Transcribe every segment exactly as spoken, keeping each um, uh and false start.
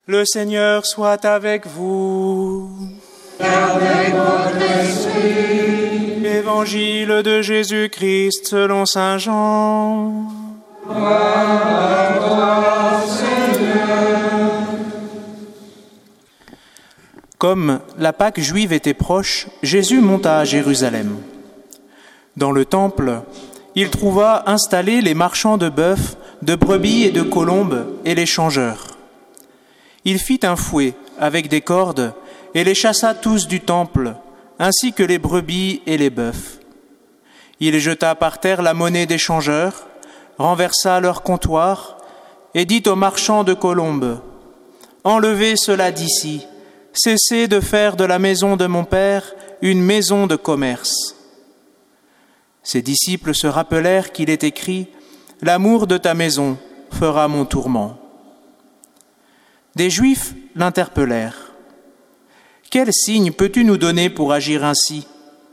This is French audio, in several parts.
Le Seigneur soit avec vous. Et avec votre esprit. Évangile de Jésus-Christ selon saint Jean. Gloire à toi, Seigneur. Comme la Pâque juive était proche, Jésus monta à Jérusalem. Dans le temple, il trouva installés les marchands de bœufs, de brebis et de colombes et les changeurs. Il fit un fouet avec des cordes et les chassa tous du temple, ainsi que les brebis et les bœufs. Il jeta par terre la monnaie des changeurs, renversa leur comptoir et dit aux marchands de colombes : « Enlevez cela d'ici, cessez de faire de la maison de mon Père une maison de commerce. » Ses disciples se rappelèrent qu'il est écrit : « L'amour de ta maison fera mon tourment. » Des Juifs l'interpellèrent. « Quel signe peux-tu nous donner pour agir ainsi ?»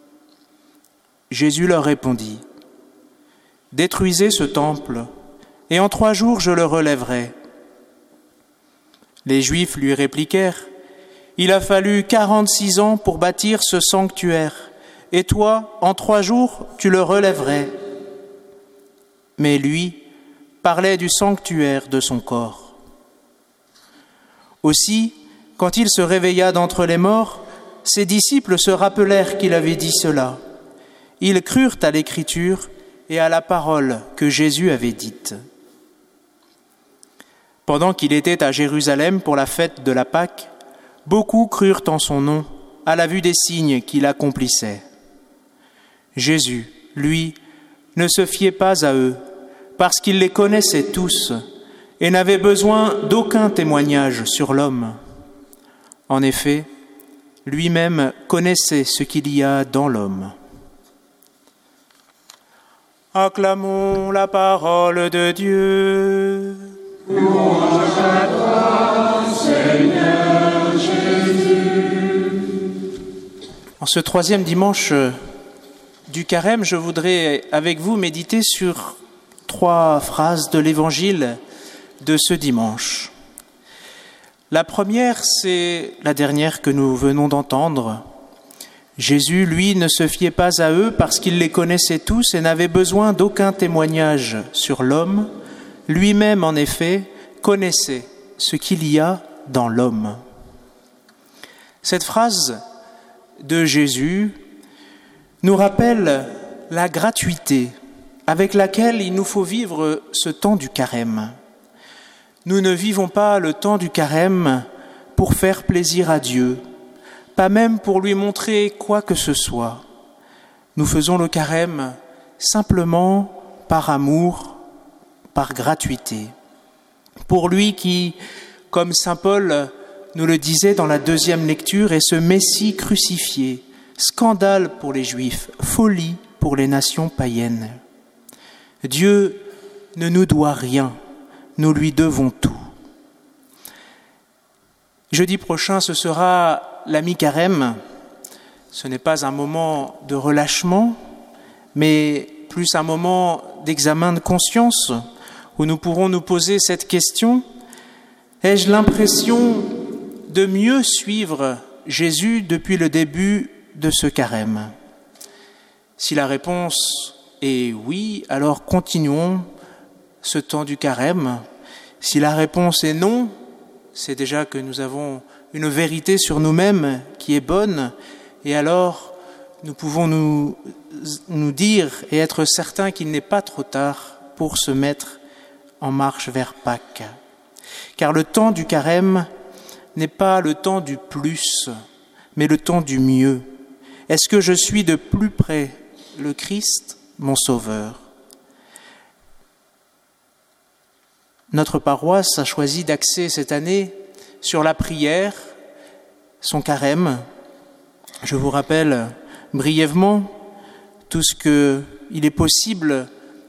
Jésus leur répondit : « Détruisez ce temple, et en trois jours je le relèverai. » Les Juifs lui répliquèrent : « Il a fallu quarante-six ans pour bâtir ce sanctuaire, et toi, en trois jours, tu le relèverais. » Mais lui parlait du sanctuaire de son corps. Aussi, quand il se réveilla d'entre les morts, ses disciples se rappelèrent qu'il avait dit cela. Ils crurent à l'Écriture et à la parole que Jésus avait dite. Pendant qu'il était à Jérusalem pour la fête de la Pâque, beaucoup crurent en son nom à la vue des signes qu'il accomplissait. Jésus, lui, ne se fiait pas à eux, parce qu'il les connaissait tous et n'avait besoin d'aucun témoignage sur l'homme. En effet, lui-même connaissait ce qu'il y a dans l'homme. Acclamons la parole de Dieu. Louange à toi, Seigneur Jésus. En ce troisième dimanche du Carême, je voudrais avec vous méditer sur trois phrases de l'Évangile de ce dimanche. La première, c'est la dernière que nous venons d'entendre. Jésus, lui, ne se fiait pas à eux parce qu'il les connaissait tous et n'avait besoin d'aucun témoignage sur l'homme. Lui-même, en effet, connaissait ce qu'il y a dans l'homme. Cette phrase de Jésus nous rappelle la gratuité avec laquelle il nous faut vivre ce temps du Carême. Nous ne vivons pas le temps du Carême pour faire plaisir à Dieu, pas même pour lui montrer quoi que ce soit. Nous faisons le Carême simplement par amour, par gratuité. Pour lui qui, comme saint Paul nous le disait dans la deuxième lecture, est ce Messie crucifié, scandale pour les Juifs, folie pour les nations païennes. Dieu ne nous doit rien. Nous lui devons tout. Jeudi prochain, ce sera la mi-carême. Ce n'est pas un moment de relâchement, mais plus un moment d'examen de conscience où nous pourrons nous poser cette question : ai-je l'impression de mieux suivre Jésus depuis le début de ce carême ? Si la réponse est oui, alors continuons ce temps du carême. Si la réponse est non, c'est déjà que nous avons une vérité sur nous-mêmes qui est bonne, et alors nous pouvons nous, nous dire et être certains qu'il n'est pas trop tard pour se mettre en marche vers Pâques. Car le temps du carême n'est pas le temps du plus, mais le temps du mieux. Est-ce que je suis de plus près le Christ, mon Sauveur ? Notre paroisse a choisi d'axer cette année sur la prière, son carême. Je vous rappelle brièvement tout ce qu'il est possible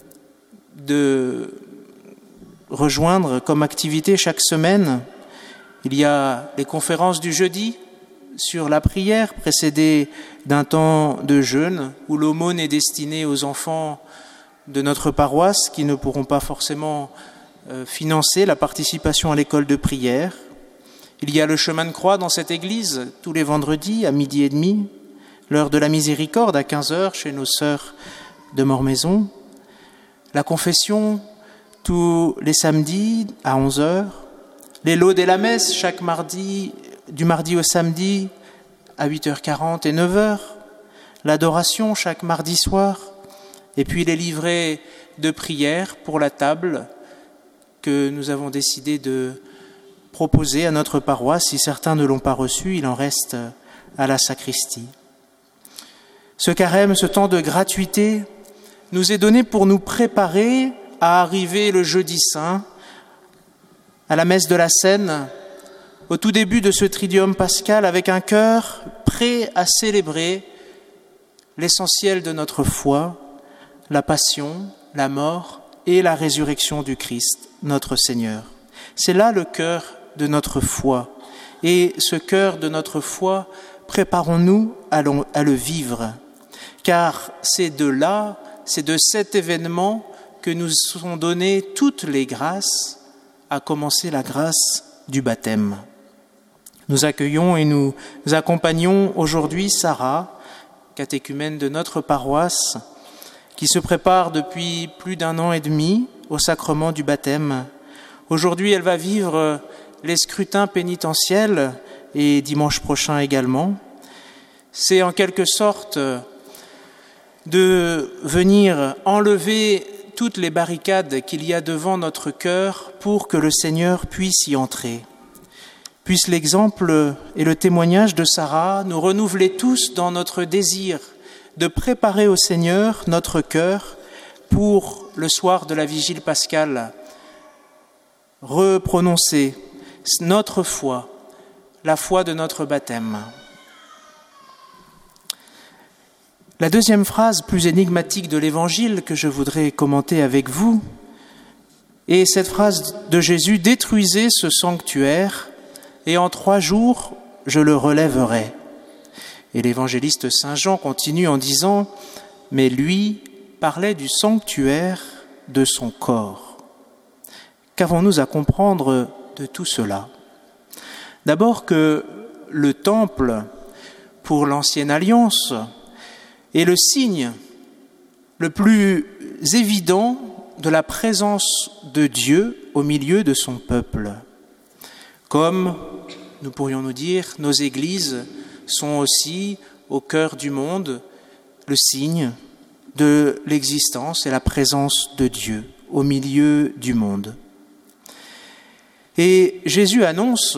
de rejoindre comme activité chaque semaine. Il y a les conférences du jeudi sur la prière, précédées d'un temps de jeûne où l'aumône est destinée aux enfants de notre paroisse qui ne pourront pas forcément financer la participation à l'école de prière. Il y a le chemin de croix dans cette église, tous les vendredis à midi et demi, l'heure de la miséricorde à quinze heures chez nos sœurs de Mormaison, la confession tous les samedis à onze heures, les laudes et la messe chaque mardi, du mardi au samedi à huit heures quarante et neuf heures, l'adoration chaque mardi soir, et puis les livrets de prière pour la table que nous avons décidé de proposer à notre paroisse. Si certains ne l'ont pas reçu, il en reste à la sacristie. Ce carême, ce temps de gratuité, nous est donné pour nous préparer à arriver le jeudi saint, à la messe de la Seine, au tout début de ce triduum pascal, avec un cœur prêt à célébrer l'essentiel de notre foi, la passion, la mort et la résurrection du Christ, notre Seigneur. C'est là le cœur de notre foi. Et ce cœur de notre foi, préparons-nous à le vivre. Car c'est de là, c'est de cet événement que nous sont données toutes les grâces, à commencer la grâce du baptême. Nous accueillons et nous accompagnons aujourd'hui Sarah, catéchumène de notre paroisse, qui se prépare depuis plus d'un an et demi au sacrement du baptême. Aujourd'hui, elle va vivre les scrutins pénitentiels et dimanche prochain également. C'est en quelque sorte de venir enlever toutes les barricades qu'il y a devant notre cœur pour que le Seigneur puisse y entrer. Puisse l'exemple et le témoignage de Sarah nous renouveler tous dans notre désir de préparer au Seigneur notre cœur pour le soir de la vigile pascale, reprononcer notre foi, la foi de notre baptême. La deuxième phrase plus énigmatique de l'Évangile que je voudrais commenter avec vous est cette phrase de Jésus « Détruisez ce sanctuaire et en trois jours je le relèverai ». Et l'évangéliste Saint Jean continue en disant « Mais lui parlait du sanctuaire de son corps ». Qu'avons-nous à comprendre de tout cela ? D'abord que le temple, pour l'Ancienne Alliance, est le signe le plus évident de la présence de Dieu au milieu de son peuple. Comme, nous pourrions nous dire, nos églises sont aussi au cœur du monde le signe de l'existence et la présence de Dieu au milieu du monde. Et Jésus annonce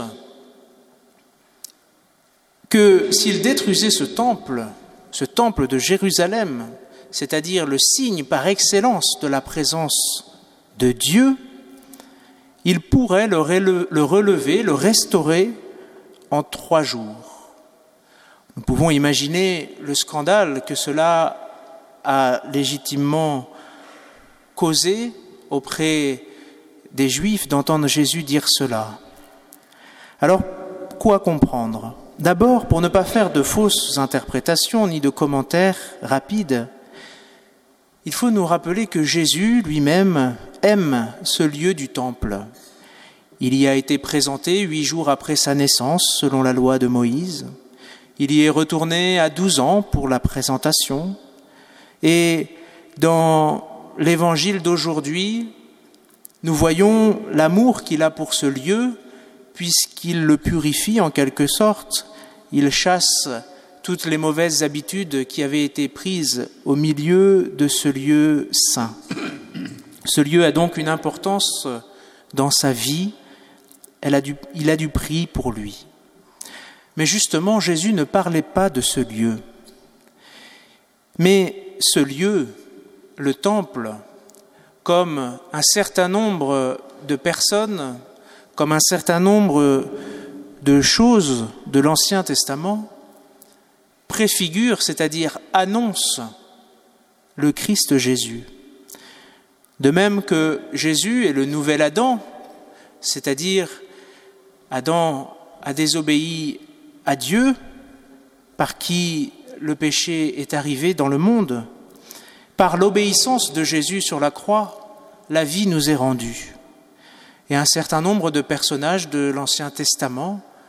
que s'il détruisait ce temple, ce temple de Jérusalem, c'est-à-dire le signe par excellence de la présence de Dieu, il pourrait le relever, le restaurer en trois jours. Nous pouvons imaginer le scandale que cela a légitimement causé auprès des Juifs d'entendre Jésus dire cela. Alors, quoi comprendre ? D'abord, pour ne pas faire de fausses interprétations ni de commentaires rapides, il faut nous rappeler que Jésus lui-même aime ce lieu du temple. Il y a été présenté huit jours après sa naissance, selon la loi de Moïse. Il y est retourné à douze ans pour la présentation. Et dans l'évangile d'aujourd'hui, nous voyons l'amour qu'il a pour ce lieu, puisqu'il le purifie en quelque sorte. Il chasse toutes les mauvaises habitudes qui avaient été prises au milieu de ce lieu saint. Ce lieu a donc une importance dans sa vie. Elle a du, il a du prix pour lui. Mais justement, Jésus ne parlait pas de ce lieu. Mais ce lieu, le temple, comme un certain nombre de personnes, comme un certain nombre de choses de l'Ancien Testament, préfigure, c'est-à-dire annonce le Christ Jésus. De même que Jésus est le nouvel Adam, c'est-à-dire Adam a désobéi à Dieu, par qui le péché est arrivé dans le monde. Par l'obéissance de Jésus sur la croix, la vie nous est rendue. Et un certain nombre de personnages de l'Ancien Testament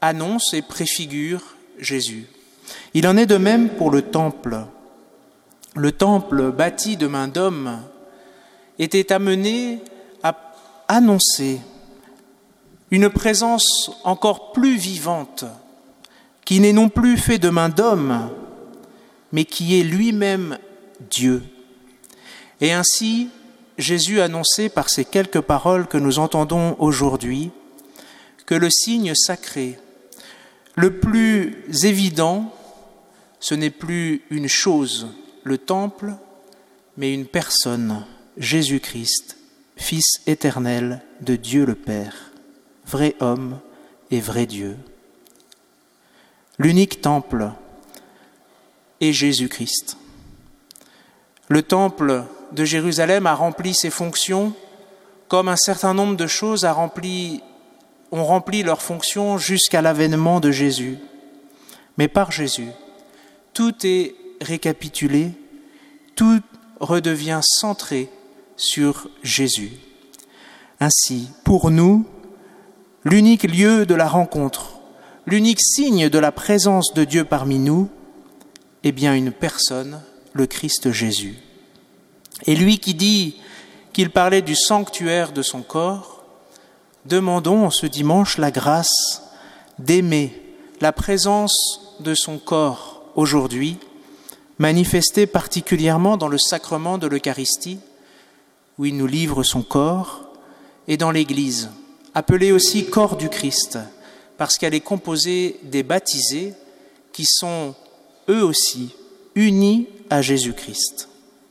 annonce et préfigure Jésus. Il en est de même pour le temple. Le temple bâti de main d'homme était amené à annoncer une présence encore plus vivante, qui n'est non plus fait de main d'homme, mais qui est lui-même Dieu. Et ainsi, Jésus annonçait par ces quelques paroles que nous entendons aujourd'hui que le signe sacré, le plus évident, ce n'est plus une chose, le temple, mais une personne, Jésus-Christ, Fils éternel de Dieu le Père, vrai homme et vrai Dieu. L'unique temple est Jésus-Christ. Le temple de Jérusalem a rempli ses fonctions comme un certain nombre de choses a rempli, ont rempli leurs fonctions jusqu'à l'avènement de Jésus. Mais par Jésus, tout est récapitulé, tout redevient centré sur Jésus. Ainsi, pour nous, l'unique lieu de la rencontre, l'unique signe de la présence de Dieu parmi nous, est bien une personne, le Christ Jésus. Et lui qui dit qu'il parlait du sanctuaire de son corps, demandons en ce dimanche la grâce d'aimer la présence de son corps aujourd'hui, manifestée particulièrement dans le sacrement de l'Eucharistie, où il nous livre son corps, et dans l'Église, appelée aussi corps du Christ, parce qu'elle est composée des baptisés qui sont eux aussi unis à Jésus-Christ.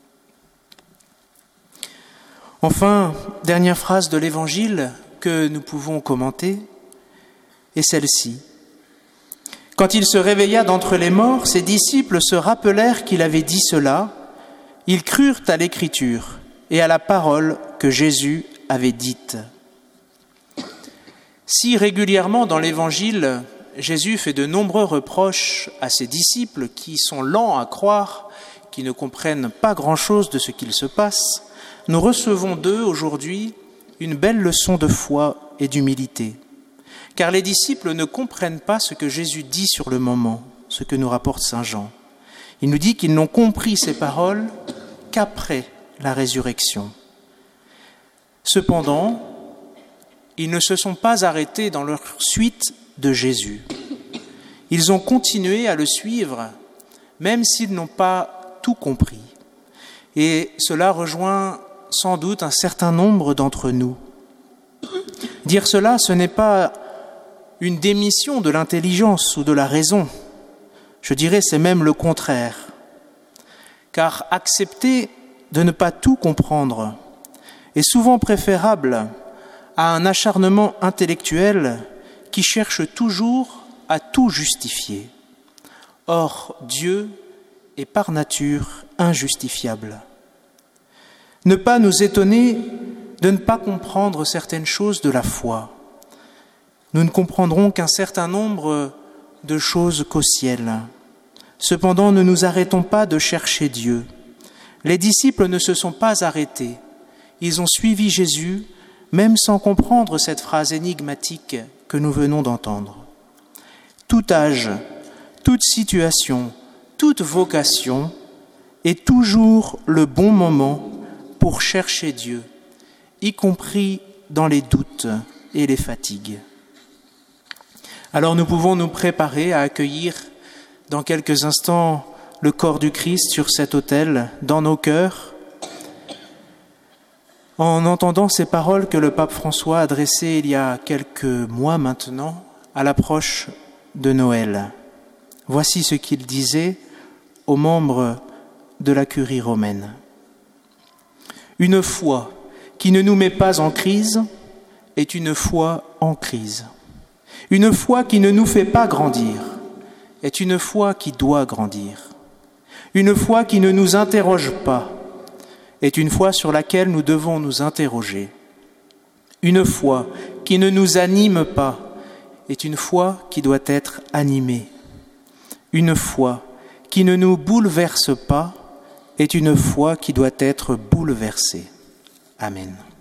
Enfin, dernière phrase de l'Évangile que nous pouvons commenter est celle-ci. Quand il se réveilla d'entre les morts, ses disciples se rappelèrent qu'il avait dit cela. Ils crurent à l'Écriture et à la parole que Jésus avait dite. Si régulièrement dans l'Évangile, Jésus fait de nombreux reproches à ses disciples qui sont lents à croire, qui ne comprennent pas grand-chose de ce qu'il se passe, nous recevons d'eux aujourd'hui une belle leçon de foi et d'humilité. Car les disciples ne comprennent pas ce que Jésus dit sur le moment, ce que nous rapporte saint Jean. Il nous dit qu'ils n'ont compris ces paroles qu'après la résurrection. Cependant, ils ne se sont pas arrêtés dans leur suite de Jésus. Ils ont continué à le suivre, même s'ils n'ont pas tout compris. Et cela rejoint sans doute un certain nombre d'entre nous. Dire cela, ce n'est pas une démission de l'intelligence ou de la raison. Je dirais c'est même le contraire. Car accepter de ne pas tout comprendre est souvent préférable à un acharnement intellectuel qui cherche toujours à tout justifier. Or, Dieu est par nature injustifiable. Ne pas nous étonner de ne pas comprendre certaines choses de la foi. Nous ne comprendrons qu'un certain nombre de choses qu'au ciel. Cependant, ne nous arrêtons pas de chercher Dieu. Les disciples ne se sont pas arrêtés. Ils ont suivi Jésus, même sans comprendre cette phrase énigmatique que nous venons d'entendre. Tout âge, toute situation, toute vocation est toujours le bon moment pour chercher Dieu, y compris dans les doutes et les fatigues. Alors nous pouvons nous préparer à accueillir dans quelques instants le corps du Christ sur cet autel, dans nos cœurs, en entendant ces paroles que le pape François a adressées il y a quelques mois maintenant, à l'approche de Noël. Voici ce qu'il disait aux membres de la curie romaine. Une foi qui ne nous met pas en crise est une foi en crise. Une foi qui ne nous fait pas grandir est une foi qui doit grandir. Une foi qui ne nous interroge pas est une foi sur laquelle nous devons nous interroger. Une foi qui ne nous anime pas est une foi qui doit être animée. Une foi qui ne nous bouleverse pas est une foi qui doit être bouleversée. Amen.